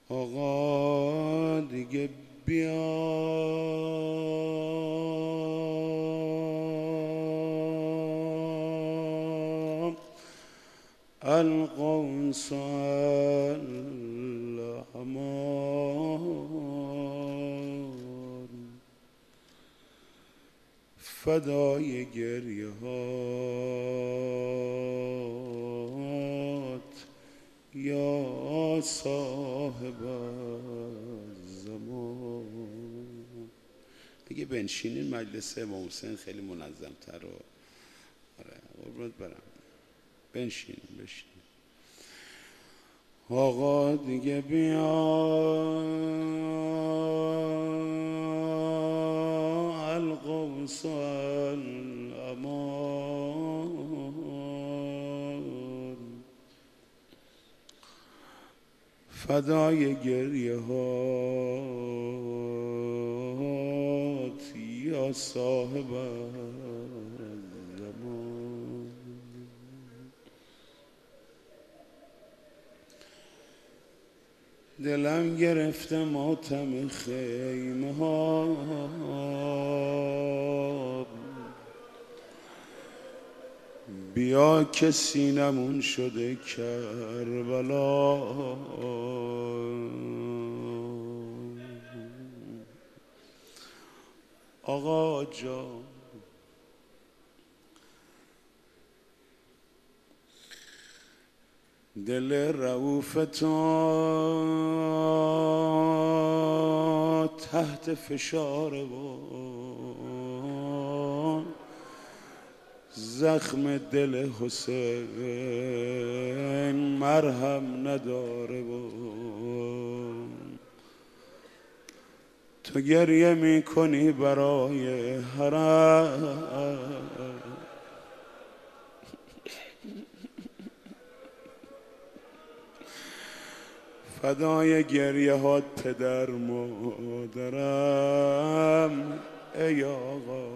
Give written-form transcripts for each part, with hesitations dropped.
آقا دیگه بیا القوس الامان فدای گریه هات یا صاحب الزمان. اگه بنشینین مجلس امام حسین خیلی منظم تر و آره قربونت برم. بنشین. آقا دیگه بیا القوس الامان فدای گریه هات یا صاحب الزمان. دلم گرفته ماتم خیمه ها بیا که سینمون شده کربلا. آقا جان دل رؤوف تو تحت فشار و زخم دل حسین مرهم نداره و تو گریه میکنی برای حرم فدای گریه هات پدر مادرم ای آقا.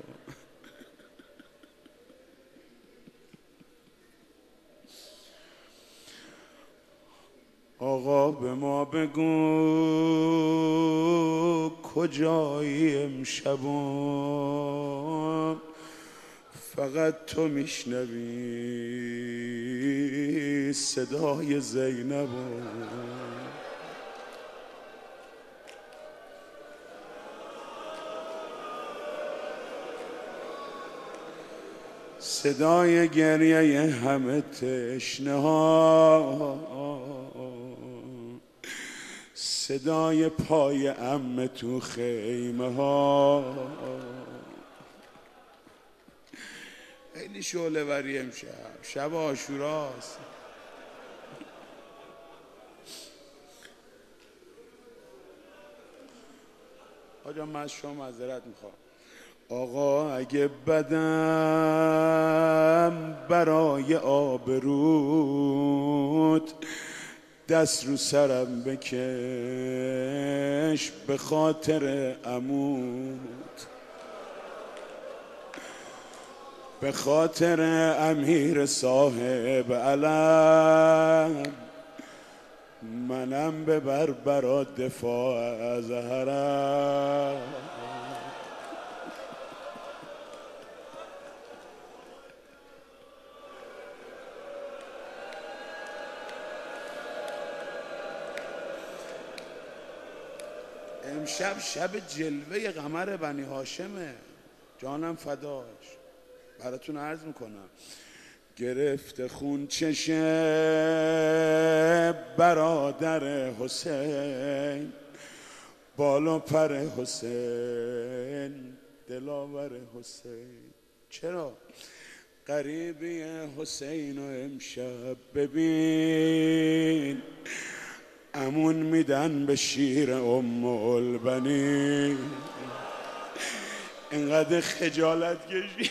آقا به ما بگو کجایی امشبم فقط تو میشنوی صدای زینب صدای گریه همه تشنه ها صدای پای عمه تو خیمه ها. خیلی شعله وری امشب شب عاشوراست. آجا من از شما معذرت میخوام. آقا اگه بدم برای آبروت دست رو سرم بکش به خاطر عموت به خاطر امیر صاحب علم منم ببر برات دفاع از حرم. امشب شب جلوه قمر بنی هاشمه. جانم فداش. براتون عرض میکنم گرفته خون چشه برادر حسین بالا پر حسین دلاور حسین. چرا؟ قریبی حسین و امشب ببین امون میدن به شیر ام البنین. اینقدر خجالت کشی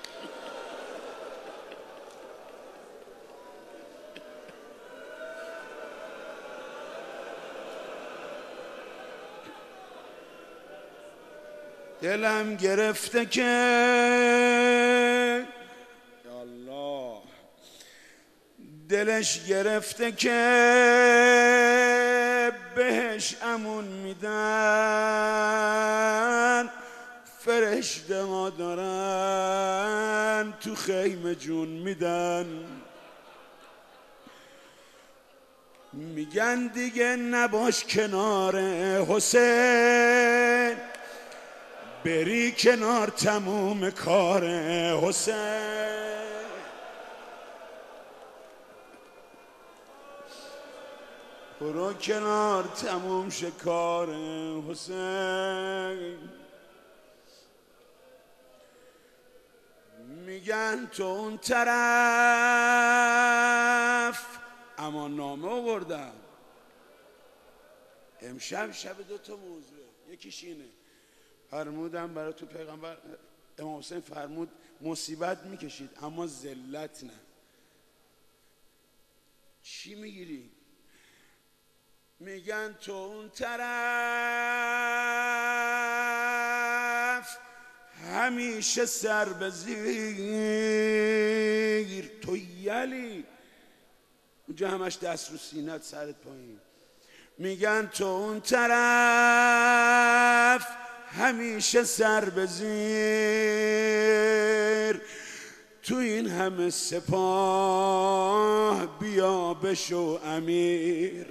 دلم گرفته که یا الله دلش گرفته که بهش امون میدن، فرشته ها دارن تو خیمه جون میدن. میگن دیگه نباش کنار حسین، بری کنار تموم کار حسین. برو کنار تموم شه کار حسین. میگن تو اون طرف امان نامه آوردم امشب. شب دوتا موضوعه، یکیش اینه فرمودم برای تو پیغمبر امام حسین فرمود مصیبت میکشید اما ذلت نه. چی میگیری؟ میگن تو اون طرف همیشه سر به زیر، تو یلی اونجا همش دست رو سینت سرت پایین. میگن تو اون طرف همیشه سر به زیر، تو این همه سپاه بیا بشو امیر.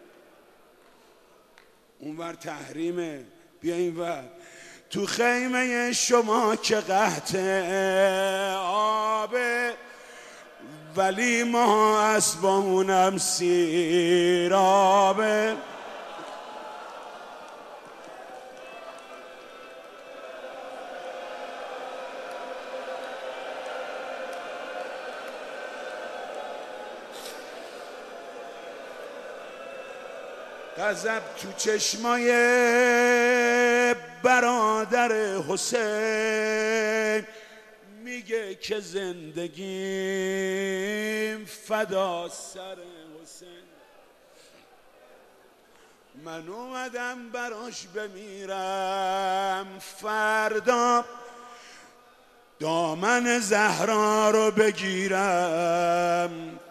اونور تحریمه، بیا اینور. تو خیمه شما که قحط آبه، ولی ما اسبامونم سیرابه. غضب تو چشمای برادر حسین، میگه که زندگیم فدا سر حسین. من اومدم براش بمیرم فردا، دامن زهرا رو بگیرم.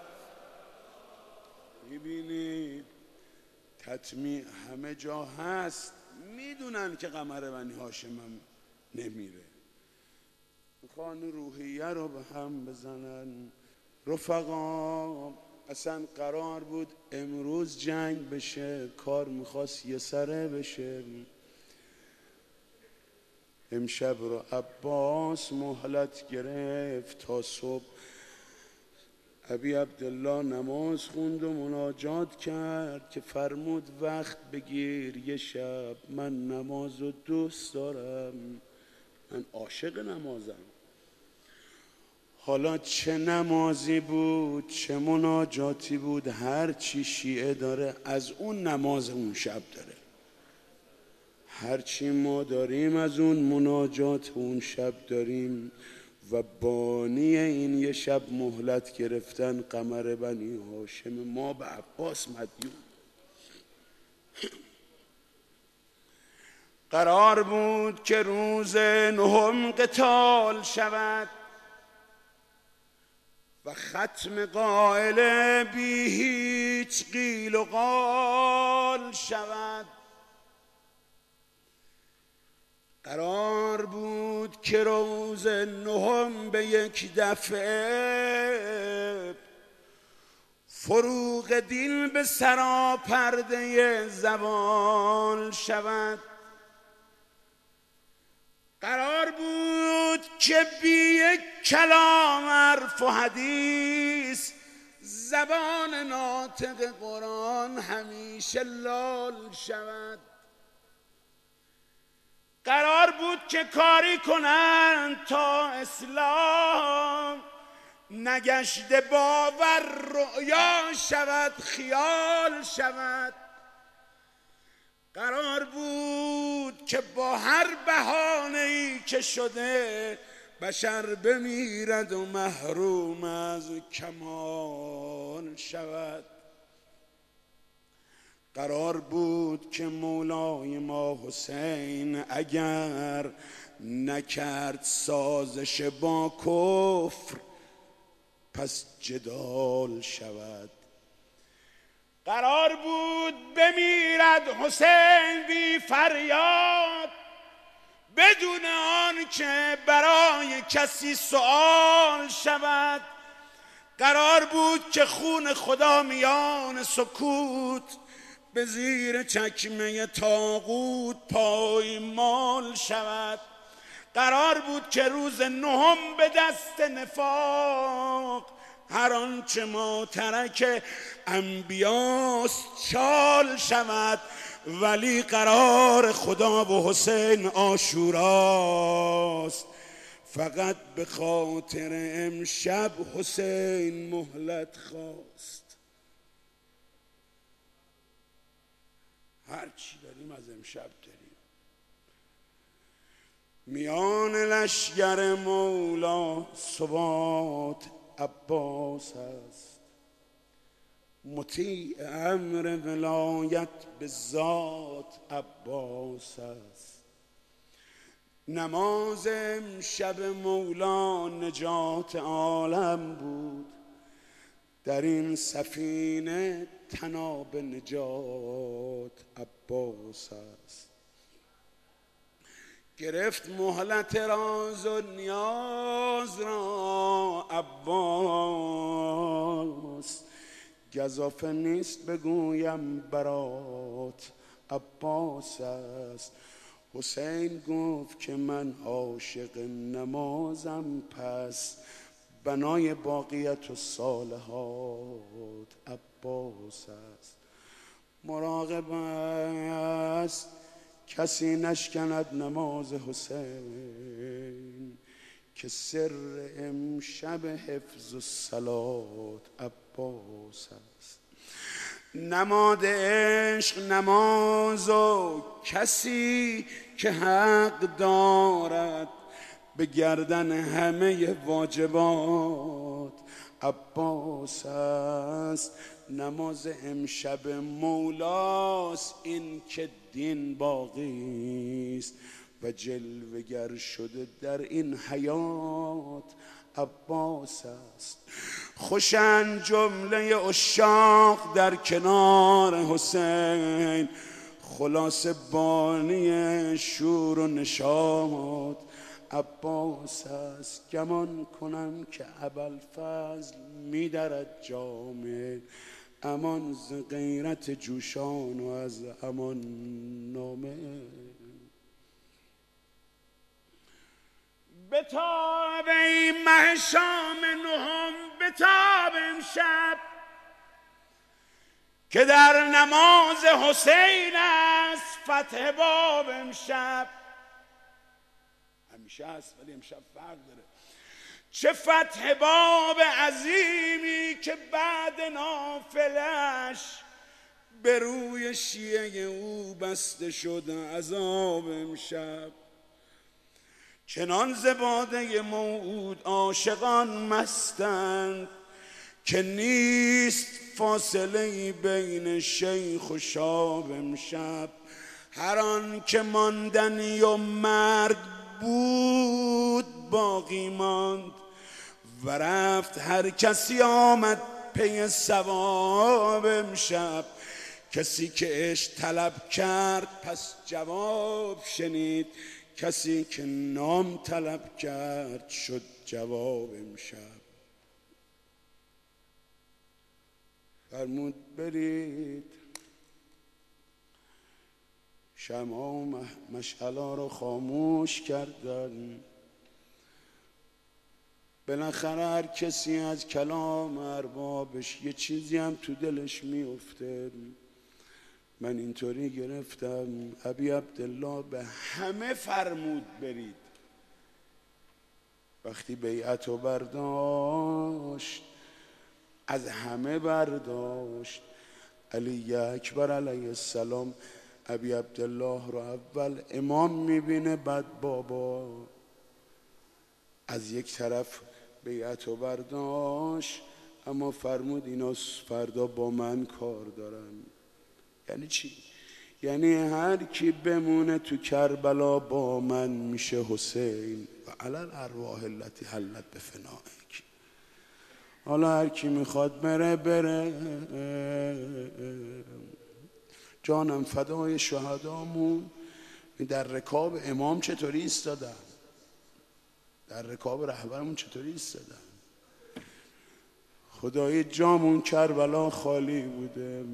میبینی تطمیع همه جا هست، میدونن که قمر بنی هاشمم نمیره. میخوان روحیه رو به هم بزنن. رفقا اصلا قرار بود امروز جنگ بشه، کار میخواست یه سره بشه. امشب رو عباس مهلت گرفت تا صبح. ابی عبدالله نماز خوند و مناجات کرد که فرمود وقت بگیر یه شب، من نماز رو دوست دارم، من عاشق نمازم. حالا چه نمازی بود چه مناجاتی بود، هر چی شیعه داره از اون نماز اون شب داره، هر چی ما داریم از اون مناجات اون شب داریم. و بانی این یه شب مهلت گرفتن قمر بنی هاشم، ما به عباس مدیون. قرار بود که روز نهم قتال شود و ختم قائله بی هیچ قیل و قال شود. قرار بود که روز نهم به یک دفعه فروغ دین به سراپرده زوال شود. قرار بود که بی یک کلام حرف و حدیث زبان ناطق قرآن همیشه لال شود. قرار بود که کاری کنند تا اسلام نگشته باور رؤیا شود، خیال شود. قرار بود که با هر بهانه‌ای که شده بشر بمیرد و محروم از کمال شود. قرار بود که مولای ما حسین اگر نکرد سازش با کفر پس جدال شود. قرار بود بمیرد حسین بی فریاد، بدون آن که برای کسی سؤال شود. قرار بود که خون خدا میان سکوت به زیر چکمه طاغوت پایمال شود. قرار بود که روز نهم به دست نفاق هر آنچه ما ترک انبیاست چال شود. ولی قرار خدا و حسین عاشوراست، فقط به خاطر امشب حسین مهلت خواست. هر چی داریم از امشب داریم. میان لشگر مولا ثبات عباس است، مطیع امر ولایت به ذات عباس است. نماز امشب مولا نجات عالم بود، در این سفینه طناب نجات عباس است. گرفت مهلت راز و نیاز را عباس، گزافه نیست بگویم برات عباس است. حسین گفت که من عاشق نمازم، پس بنای باقیت و صالحات عباس است. مراقب است کسی نشکند نماز حسین، که سر امشب حفظ و صلات عباس است. نماد عشق نماز و کسی که حق دارد به گردن همه واجبات عباس است. نماز امشب مولاست، این که دین باقی است و جلوگر شده در این حیات عباس است. خوشن جمله عشاق در کنار حسین، خلاص بانی شور و نشاط عباس است. گمان کنم که ابوالفضل می‌درد جام امان ز غیرت جوشان و از امان نامه. بتاب ای مه شام نهم، بتاب امشب که در نماز حسین است فتح باب. امشب همیشه هست ولی امشب فرق داره. چه فتح باب عظیمی که بعد نافلش به روی شیعه او بسته شد عذاب. امشب چنان ز باده موعود عاشقان مستند که نیست فاصله بین شیخ و شاب. امشب هر آن که ماندنی و مرگ بود باقی ماند و رفت، هر کسی آمد پی ثواب. امشب کسی که عشق طلب کرد پس جواب شنید، کسی که نام طلب کرد شد جواب. امشب فرمود برید شمع و مشعلا رو خاموش کردن. بالاخره هر کسی از کلام اربابش یه چیزی هم تو دلش میفته. من اینطوری گرفتم ابی عبدالله به همه فرمود برید. وقتی بیعت رو برداشت از همه برداشت. علی اکبر علیه السلام ابی عبدالله رو اول امام میبینه، بعد بابا. از یک طرف بیعت رو برداشت اما فرمود اینا فردا با من کار دارن. یعنی چی؟ یعنی هر کی بمونه تو کربلا با من میشه حسین و علی الارواح التي حلت بفنائک. حالا هر کی میخواد بره بره. جانم فدای شهدامون. در رکاب امام چطوری ایستادن، در رکاب رهبرمون چطوری ایستادن. خدای جامون کربلا خالی بوده.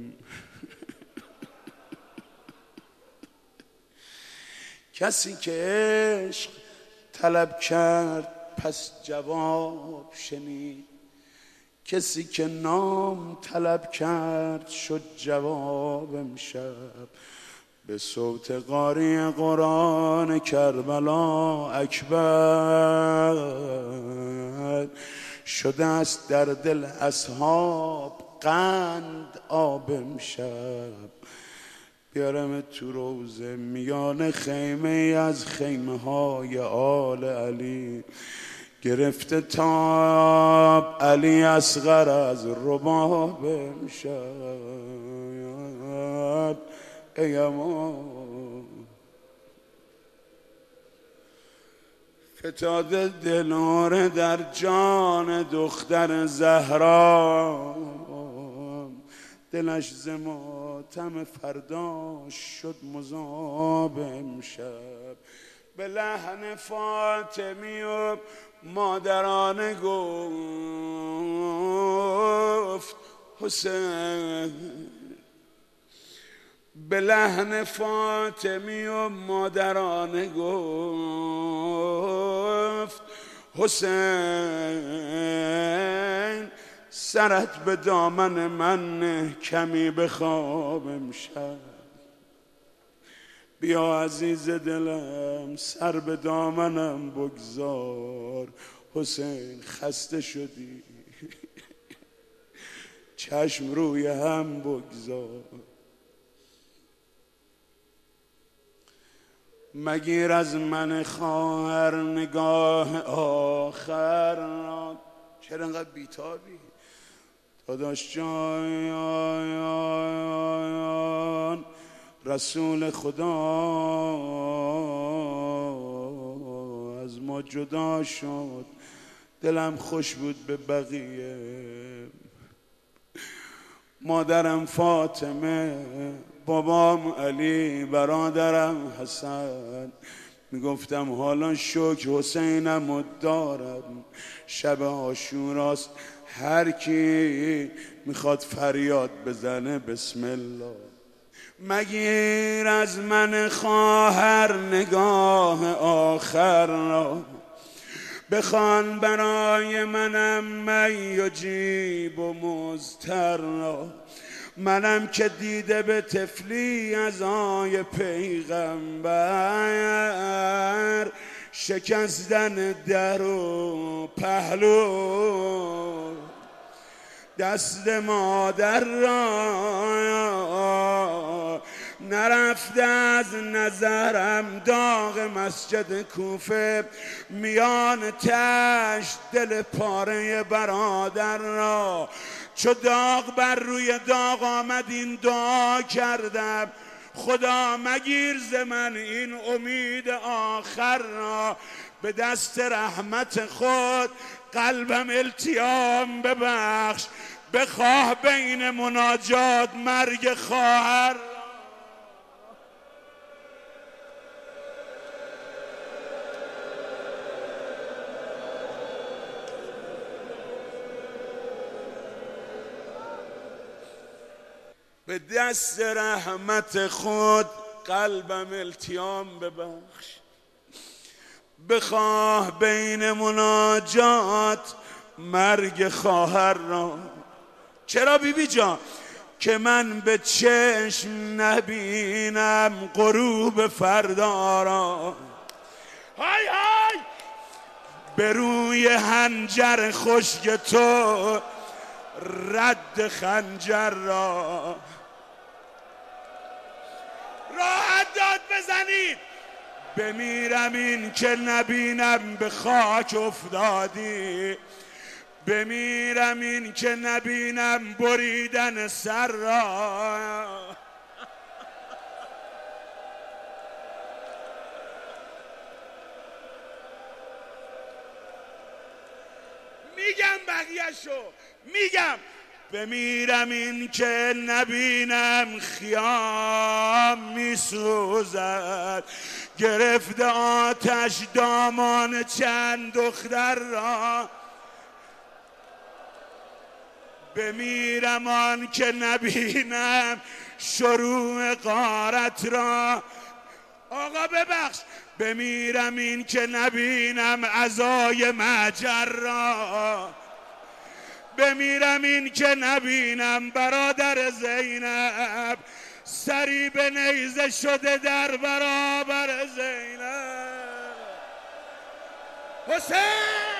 کسی که عشق طلب کرد پس جواب شنید، کسی که نام طلب کرد شد جواب امشب. به صوت قاری قرآن کربلا اکبر، شده است در دل اصحاب قند آب امشب. بیارم تو روزه میان خیمه از خیمه های آل علی، گرفته تاب علی اصغر از رباب امشب. ای امان فتاده دلاره در جان دختر زهرا، دلش ز ماتم فرداش شد مذاب امشب. به لحن فاطمی و مادرانه گفت حسین، به لحن فاطمی و مادرانه گفت حسین، سرت به دامن من کمی بخواب امشب. بیا عزیز دلم سر به دامنم بگذار، حسین خسته شدی چشم روی هم بگذار. مگیر از من خواهر نگاه آخر را. چرا انقدر بیتابی داداش جان؟ رسول خدا از ما جدا شد، دلم خوش بود به بقیه. مادرم فاطمه، بابام علی، برادرم حسن. میگفتم حالا شکر حسینم دارم، شب عاشوراست، هر کی میخواد فریاد بزنه بسم الله. مگیر از من خواهر نگاه آخر را، بخوان برای منم می یجیب و مضطر را. منم که دیده به طفلی ازای پیغمبر، شکستن در و پهلو دست مادر را. نرفته از نظرم داغ مسجد کوفه، میان تشت دل پاره برادر را. چو داغ بر روی داغ آمد این دعا کردم، خدا مگیر ز من این امید آخر را. به دست رحمت خود قلبم التیام ببخش، بخواه بین مناجات مرگ خواهر. به دست رحمت خود قلبم التیام ببخش، بخواه بین مناجات مرگ خواهر را. چرا بیبی جان؟ که من به چشم نبینم غروب فردا را. های های به روی حنجر خشک تو رد خنجر را. راحت داد بزنید. بمیرم این که نبینم به خاک افتادی، بمیرم این که نبینم بریدن سر را. میگم بقیه بقیهشو میگم. بمیرم این که نبینم خیام میسوزد، گرفته آتش دامان چند دختر را. بمیرم آن که نبینم شروع غارت را. آقا ببخش. بمیرم این که نبینم عزای مهجر را. بمیرم این که نبینم برادر زینب سری به نیزه شده در برابر زینب. حسین